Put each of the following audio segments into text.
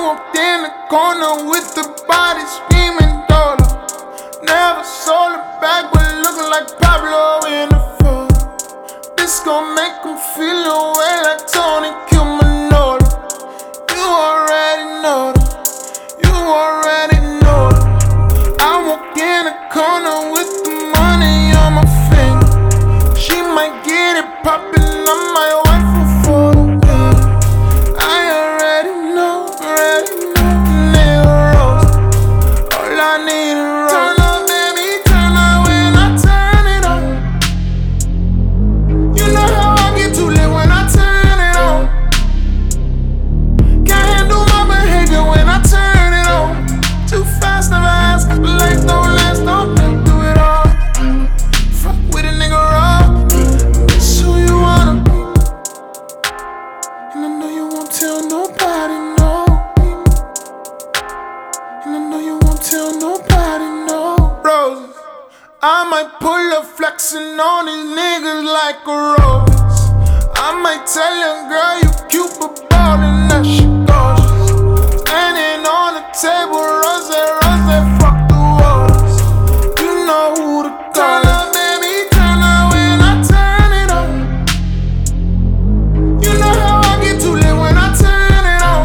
walked in the corner with the body screaming dollar. Never sold it back, but looking like Pablo in the fall. This gon' make him feel away like Tony Cumanolo. You already know that. You already know that. I walk in the corner with the money on my finger. She might get it poppin', I might wife her for the win. I already know, nigga rose. All I need is rose. Turn up, baby, turn up when I turn it on. You know how I get too lit when I turn it on. Can't handle my behavior when I turn it on. Too fast, never ask, but life don't last, don't think do it all. Fuck with a nigga raw, that's who you wanna be. And I know you won't tell nobody, no. And I know you won't tell nobody, no. Roses, I might pull up flexing on these niggas like a rose. I might tell your girl you cute but ballin', that shit gorgeous. Standing on the table, rose, fuck the walls. You know who to call. Turn up, baby, turn up when I turn it on. You know how I get too lit when I turn it on.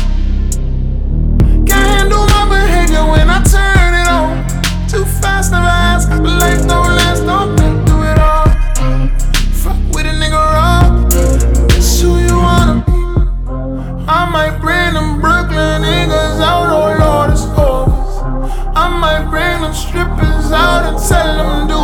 Can't handle my behavior when I turn it on. Too fast, never ask, but life don't last, don't think do it all. Fuck with a nigga raw, that's who you wanna be. I might bring them Brooklyn niggas out, oh Lord, it's August. I might bring them strippers out and tell them do